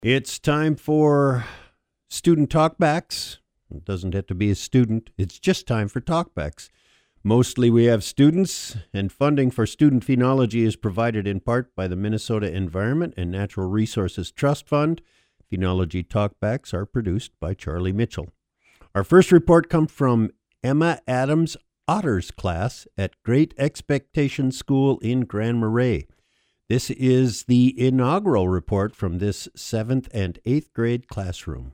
It's time for student talkbacks. It doesn't have to be a student. It's just time for talkbacks. Mostly we have students, and funding for student phenology is provided in part by the Minnesota Environment and Natural Resources Trust Fund. Phenology talkbacks are produced by Charlie Mitchell. Our first report comes from Emma Adams' Otters class at Great Expectation School in Grand Marais. This is the inaugural report from this 7th and 8th grade classroom.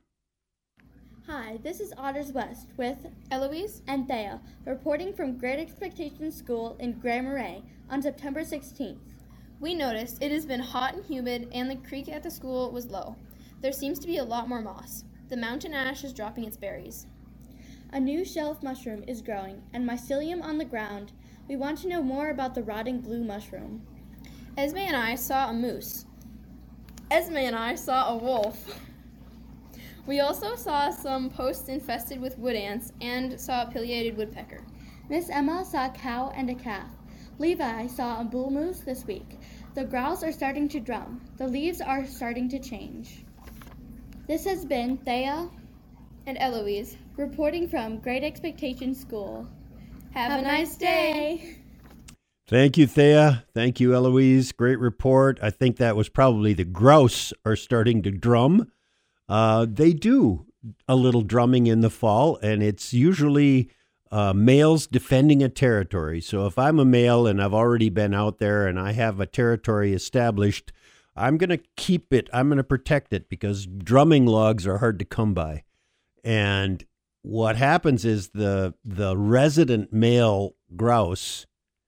Hi, this is Otters West with Eloise and Thea, reporting from Great Expectation School in Grand Marais on September 16th. We noticed it has been hot and humid and the creek at the school was low. There seems to be a lot more moss. The mountain ash is dropping its berries. A new shelf mushroom is growing and mycelium on the ground. We want to know more about the rotting blue mushroom. Esme and I saw a moose. Esme and I saw a wolf. We also saw some posts infested with wood ants and saw a pileated woodpecker. Miss Emma saw a cow and a calf. Levi saw a bull moose this week. The grouse are starting to drum. The leaves are starting to change. This has been Thea and Eloise reporting from Great Expectation School. Have a nice day. Thank you, Thea. Thank you, Eloise. Great report. I think that was probably the grouse are starting to drum. They do a little drumming in the fall, and it's usually males defending a territory. So if I'm a male and I've already been out there and I have a territory established, I'm going to keep it. I'm going to protect it because drumming logs are hard to come by. And what happens is the resident male grouse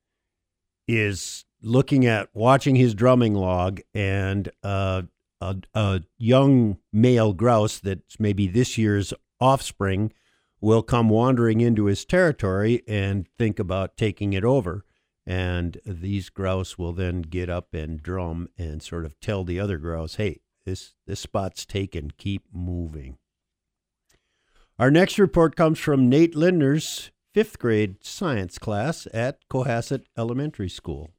is watching his drumming log, and a young male grouse that's maybe this year's offspring will come wandering into his territory and think about taking it over. And these grouse will then get up and drum and sort of tell the other grouse, hey, this spot's taken, keep moving. Our next report comes from Nate Lindner's 5th grade science class at Cohasset Elementary School.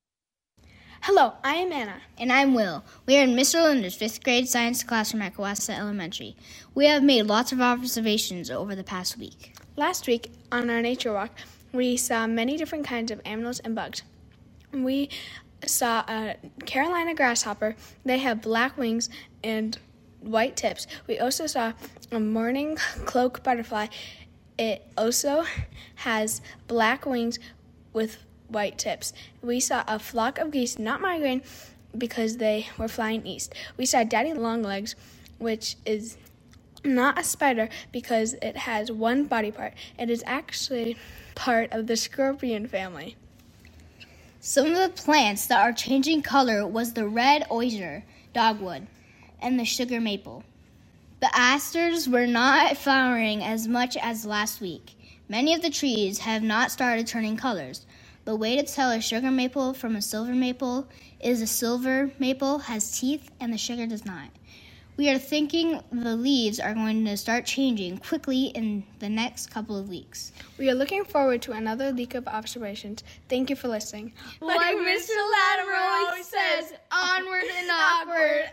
Hello, I am Anna. And I'm Will. We are in Mr. Linder's 5th grade science classroom at Cohasset Elementary. We have made lots of observations over the past week. Last week, on our nature walk, we saw many different kinds of animals and bugs. We saw a Carolina grasshopper. They have black wings and white tips. We also saw a morning cloak butterfly. It also has black wings with white tips. We saw a flock of geese not migrating because they were flying east. We saw daddy longlegs, which is not a spider because it has one body part. It is actually part of the scorpion family. Some of the plants that are changing color was the red osier, dogwood, and the sugar maple. The asters were not flowering as much as last week. Many of the trees have not started turning colors. The way to tell a sugar maple from a silver maple is a silver maple has teeth and the sugar does not. We are thinking the leaves are going to start changing quickly in the next couple of weeks. We are looking forward to another week of observations. Thank you for listening. Like Mr. Latimer always says, onward and awkward.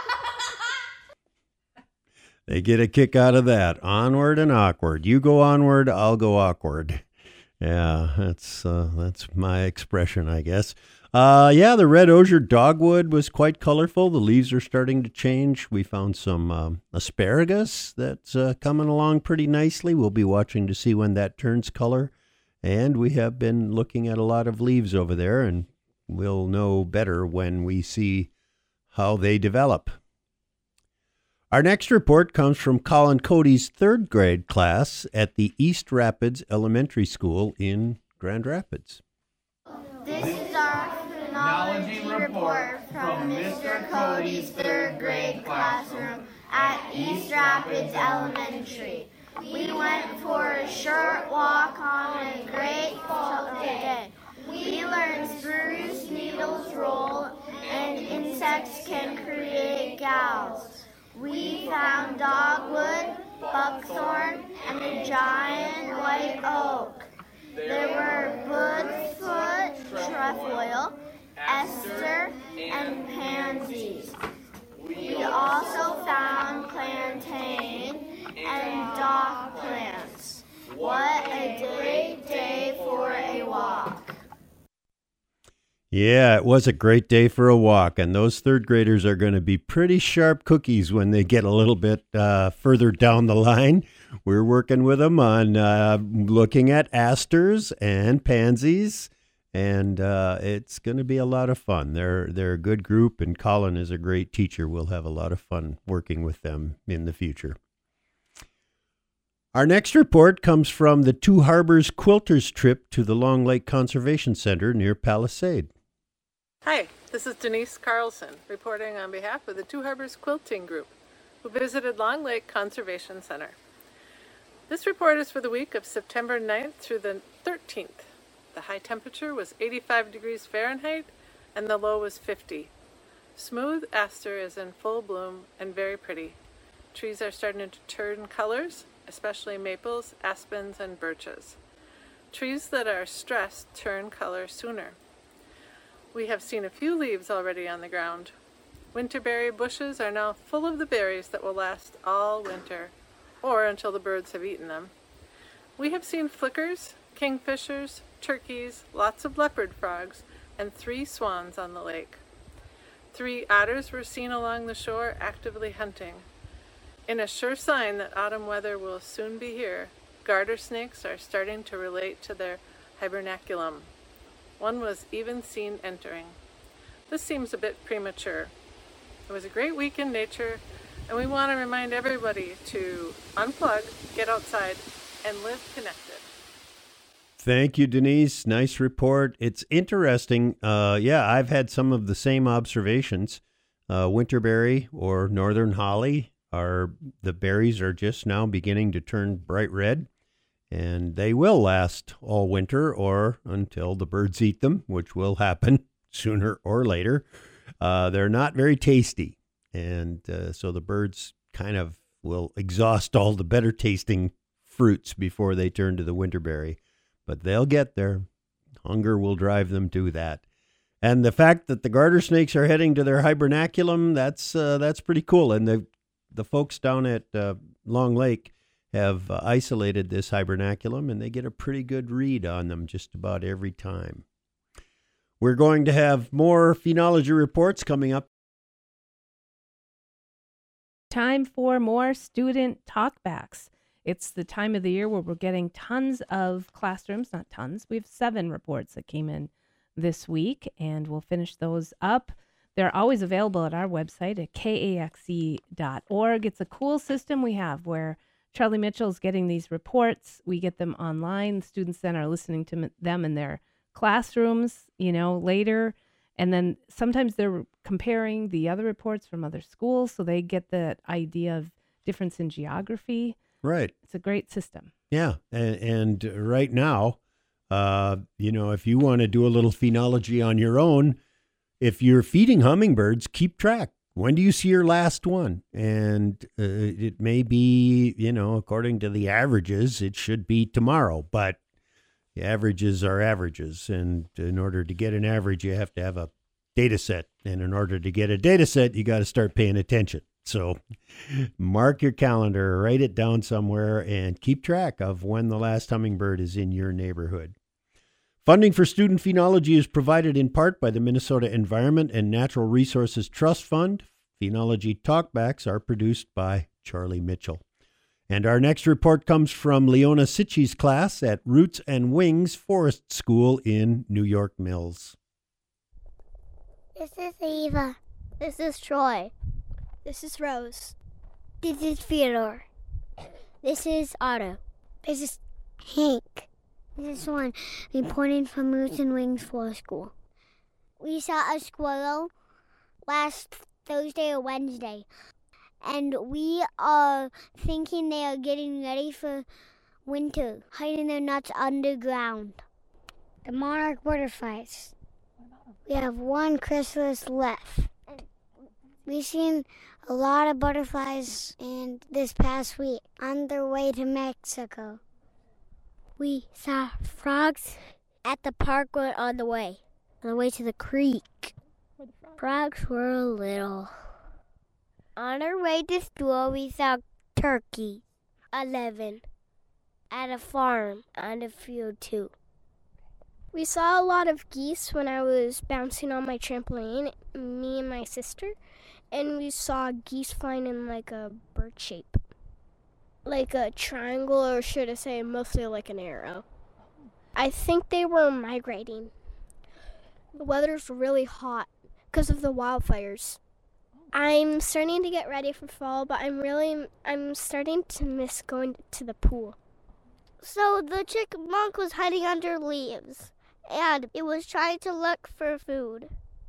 They get a kick out of that. Onward and awkward. You go onward, I'll go awkward. Yeah, that's my expression, I guess. The red osier dogwood was quite colorful. The leaves are starting to change. We found some asparagus that's coming along pretty nicely. We'll be watching to see when that turns color. And we have been looking at a lot of leaves over there, and we'll know better when we see how they develop. Our next report comes from Colin Cody's 3rd grade class at the East Rapids Elementary School in Grand Rapids. This is our phenology report from Mr. Cody's 3rd grade classroom at East Rapids Elementary. We went for a short walk on a great fall day. We learned spruce needles roll and insects can create galls. We found dogwood, buckthorn, and a giant white oak. There were budfoot, trefoil, ester, and pansies. We also found plantain and dock plants. What a great day for a walk. Yeah, it was a great day for a walk, and those third graders are going to be pretty sharp cookies when they get a little bit further down the line. We're working with them on looking at asters and pansies, and it's going to be a lot of fun. They're a good group, and Colin is a great teacher. We'll have a lot of fun working with them in the future. Our next report comes from the Two Harbors Quilters trip to the Long Lake Conservation Center near Palisade. Hi, this is Denise Carlson, reporting on behalf of the Two Harbors Quilting Group, who visited Long Lake Conservation Center. This report is for the week of September 9th through the 13th. The high temperature was 85 degrees Fahrenheit and the low was 50. Smooth aster is in full bloom and very pretty. Trees are starting to turn colors, especially maples, aspens, and birches. Trees that are stressed turn color sooner. We have seen a few leaves already on the ground. Winterberry bushes are now full of the berries that will last all winter, or until the birds have eaten them. We have seen flickers, kingfishers, turkeys, lots of leopard frogs, and 3 swans on the lake. 3 otters were seen along the shore actively hunting. In a sure sign that autumn weather will soon be here, garter snakes are starting to relate to their hibernaculum. One was even seen entering. This seems a bit premature. It was a great week in nature, and we want to remind everybody to unplug, get outside, and live connected. Thank you, Denise. Nice report. It's interesting. I've had some of the same observations. Winterberry or northern holly, the berries are just now beginning to turn bright red, and they will last all winter or until the birds eat them, which will happen sooner or later. They're not very tasty, and so the birds kind of will exhaust all the better tasting fruits before they turn to the winterberry. But they'll get there. Hunger will drive them to that. And the fact that the garter snakes are heading to their hibernaculum, that's pretty cool. And the folks down at Long Lake have isolated this hibernaculum, and they get a pretty good read on them just about every time. We're going to have more phenology reports coming up. Time for more student talkbacks. It's the time of the year where we're getting tons of classrooms, not tons. We have 7 reports that came in this week, and we'll finish those up. They're always available at our website at kaxe.org. It's a cool system we have where Charlie Mitchell's getting these reports. We get them online. Students then are listening to them in their classrooms, later. And then sometimes they're comparing the other reports from other schools, so they get the idea of difference in geography. Right. It's a great system. Yeah. And right now, if you want to do a little phenology on your own, if you're feeding hummingbirds, keep track. When do you see your last one? And it may be, according to the averages, it should be tomorrow. But the averages are averages. And in order to get an average, you have to have a data set. And in order to get a data set, you got to start paying attention. So mark your calendar, write it down somewhere, and keep track of when the last hummingbird is in your neighborhood. Funding for student phenology is provided in part by the Minnesota Environment and Natural Resources Trust Fund. Phenology talkbacks are produced by Charlie Mitchell. And our next report comes from Leona Sitchi's class at Roots and Wings Forest School in New York Mills. This is Eva. This is Troy. This is Rose. This is Theodore. This is Otto. This is Hank. This is Swan, reporting from Roots and Wings Forest School. We saw a squirrel last Thursday or Wednesday, and we are thinking they are getting ready for winter, hiding their nuts underground. The monarch butterflies. We have one chrysalis left. We've seen a lot of butterflies this past week on their way to Mexico. We saw frogs at the park on the way to the creek. Frogs were little. On our way to school, we saw turkeys. 11. At a farm on a field, too. We saw a lot of geese when I was bouncing on my trampoline, me and my sister, and we saw geese flying in like a bird shape. Like a triangle, or should I say mostly like an arrow. I think they were migrating. The weather's really hot because of the wildfires. I'm starting to get ready for fall, but I'm starting to miss going to the pool. So the chipmunk was hiding under leaves, and it was trying to look for food.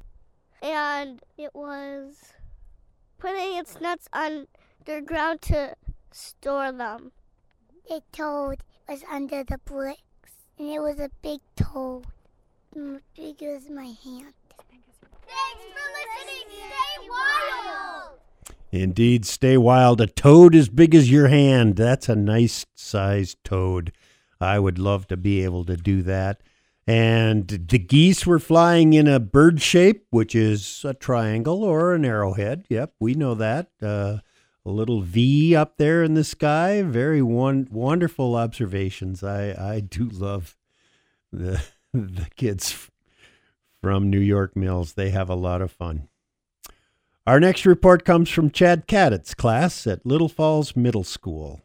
And it was putting its nuts underground to store them. The toad was under the bricks, and it was a big toad, as big as my hand. Thanks for listening. Stay wild. Indeed, stay wild. A toad as big as your hand. That's a nice sized toad. I would love to be able to do that. And the geese were flying in a bird shape, which is a triangle or an arrowhead. Yep, we know that. A little V up there in the sky. Very wonderful observations. I do love the kids from New York Mills. They have a lot of fun. Our next report comes from Chad Cadditt's class at Little Falls Middle School.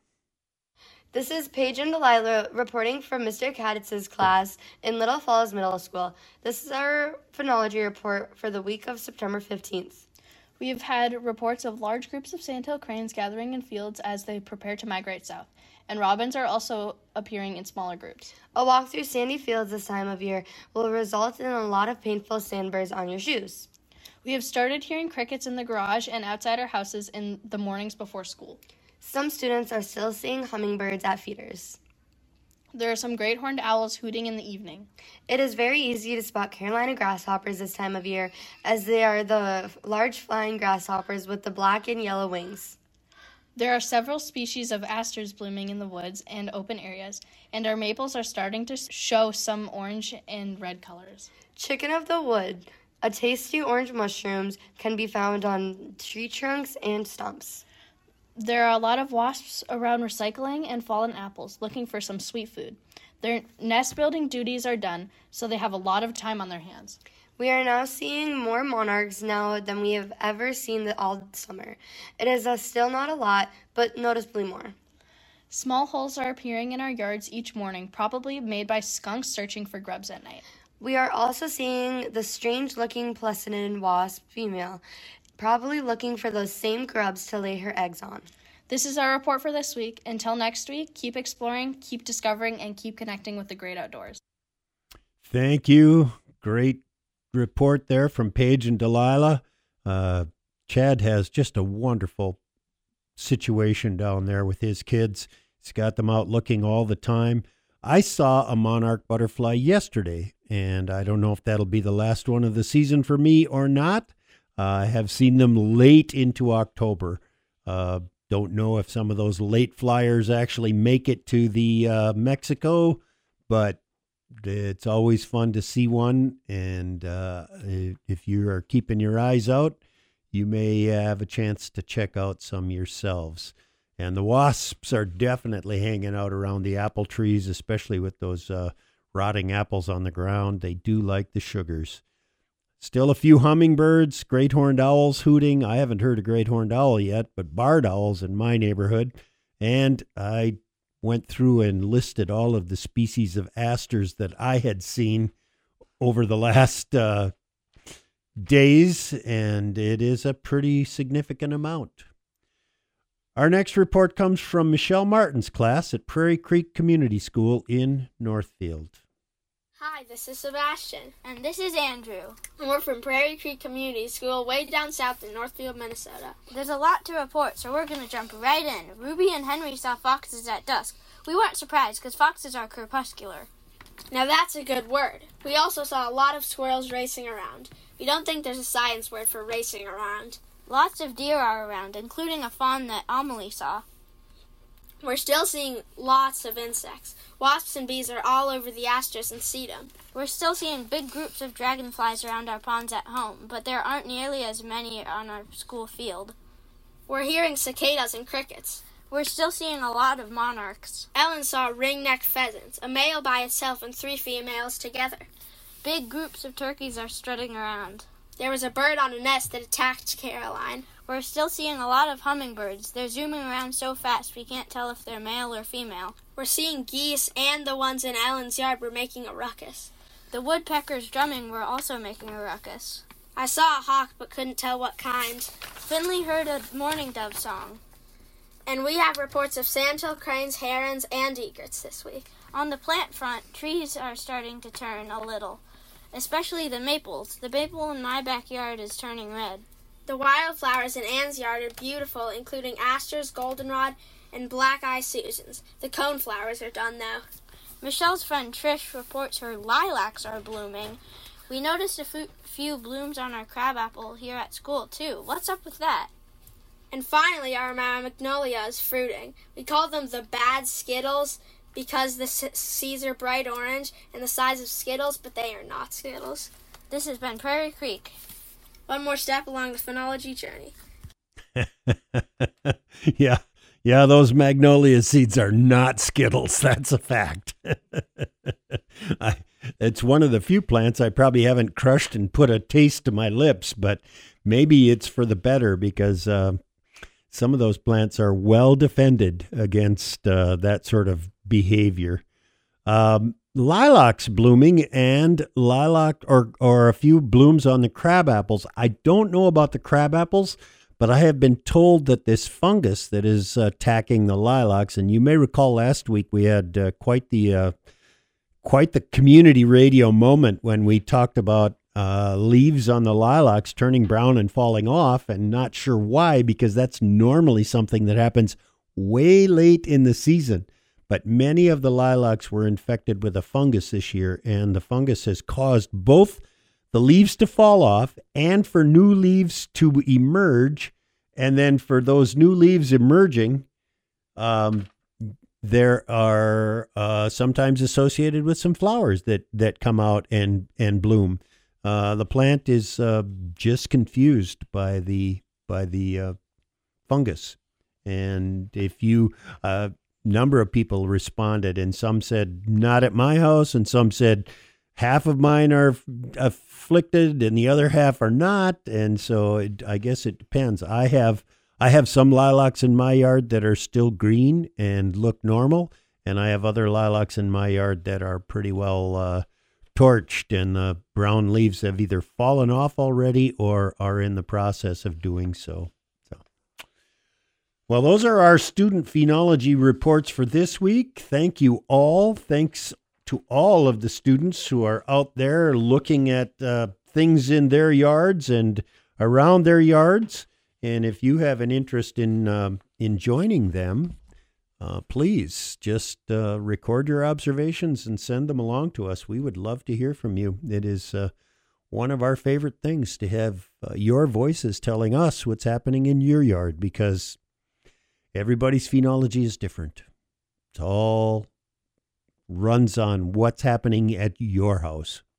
This is Paige and Delilah reporting from Mr. Cadditt's class in Little Falls Middle School. This is our phenology report for the week of September 15th. We have had reports of large groups of sandhill cranes gathering in fields as they prepare to migrate south, and robins are also appearing in smaller groups. A walk through sandy fields this time of year will result in a lot of painful sandburrs on your shoes. We have started hearing crickets in the garage and outside our houses in the mornings before school. Some students are still seeing hummingbirds at feeders. There are some great horned owls hooting in the evening. It is very easy to spot Carolina grasshoppers this time of year, as they are the large flying grasshoppers with the black and yellow wings. There are several species of asters blooming in the woods and open areas, and our maples are starting to show some orange and red colors. Chicken of the wood, a tasty orange mushrooms, can be found on tree trunks and stumps. There are a lot of wasps around recycling and fallen apples, looking for some sweet food. Their nest-building duties are done, so they have a lot of time on their hands. We are now seeing more monarchs now than we have ever seen all summer. It is still not a lot, but noticeably more. Small holes are appearing in our yards each morning, probably made by skunks searching for grubs at night. We are also seeing the strange-looking Plecidid wasp female, probably looking for those same grubs to lay her eggs on. This is our report for this week. Until next week, keep exploring, keep discovering, and keep connecting with the great outdoors. Thank you. Great report there from Paige and Delilah. Chad has just a wonderful situation down there with his kids. He's got them out looking all the time. I saw a monarch butterfly yesterday, and I don't know if that'll be the last one of the season for me or not. I have seen them late into October. Don't know if some of those late flyers actually make it to the Mexico, but it's always fun to see one. And if you are keeping your eyes out, you may have a chance to check out some yourselves. And the wasps are definitely hanging out around the apple trees, especially with those rotting apples on the ground. They do like the sugars. Still a few hummingbirds, great horned owls hooting. I haven't heard a great horned owl yet, but barred owls in my neighborhood. And I went through and listed all of the species of asters that I had seen over the last days, and it is a pretty significant amount. Our next report comes from Michelle Martin's class at Prairie Creek Community School in Northfield. Hi, this is Sebastian. And this is Andrew. And we're from Prairie Creek Community School way down south in Northfield, Minnesota. There's a lot to report, so we're going to jump right in. Ruby and Henry saw foxes at dusk. We weren't surprised because foxes are crepuscular. Now that's a good word. We also saw a lot of squirrels racing around. We don't think there's a science word for racing around. Lots of deer are around, including a fawn that Amelie saw. We're still seeing lots of insects. Wasps and bees are all over the asters and sedum. We're still seeing big groups of dragonflies around our ponds at home, but there aren't nearly as many on our school field. We're hearing cicadas and crickets. We're still seeing a lot of monarchs. Ellen saw ring-necked pheasants, a male by itself and 3 females together. Big groups of turkeys are strutting around. There was a bird on a nest that attacked Caroline. We're still seeing a lot of hummingbirds. They're zooming around so fast we can't tell if they're male or female. We're seeing geese, and the ones in Ellen's yard were making a ruckus. The woodpeckers drumming were also making a ruckus. I saw a hawk but couldn't tell what kind. Finley heard a mourning dove song. And we have reports of sandhill cranes, herons, and egrets this week. On the plant front, trees are starting to turn a little, especially the maples. The maple in my backyard is turning red. The wildflowers in Anne's yard are beautiful, including asters, goldenrod, and black-eye Susans. The coneflowers are done, though. Michelle's friend Trish reports her lilacs are blooming. We noticed a few blooms on our crabapple here at school, too. What's up with that? And finally, our magnolia is fruiting. We call them the bad Skittles because the seeds are bright orange and the size of Skittles, but they are not Skittles. This has been Prairie Creek. One more step along the phonology journey. Yeah, those magnolia seeds are not Skittles. That's a fact. It's one of the few plants I probably haven't crushed and put a taste to my lips, but maybe it's for the better because some of those plants are well defended against that sort of behavior. Lilacs blooming and lilac or a few blooms on the crab apples. I don't know about the crab apples, but I have been told that this fungus that is attacking the lilacs, and you may recall last week we had quite the community radio moment when we talked about leaves on the lilacs turning brown and falling off, and not sure why, because that's normally something that happens way late in the season. But many of the lilacs were infected with a fungus this year, and the fungus has caused both the leaves to fall off and for new leaves to emerge. And then for those new leaves emerging, there are sometimes associated with some flowers that come out and bloom. The plant is just confused by the fungus. And if you... number of people responded, and some said, not at my house, and some said, half of mine are afflicted and the other half are not. And so I guess it depends. I have some lilacs in my yard that are still green and look normal, and I have other lilacs in my yard that are pretty well torched, and the brown leaves have either fallen off already or are in the process of doing so. Well, those are our student phenology reports for this week. Thank you all. Thanks to all of the students who are out there looking at things in their yards and around their yards. And if you have an interest in joining them, please just record your observations and send them along to us. We would love to hear from you. It is one of our favorite things to have your voices telling us what's happening in your yard, because everybody's phenology is different. It all runs on what's happening at your house.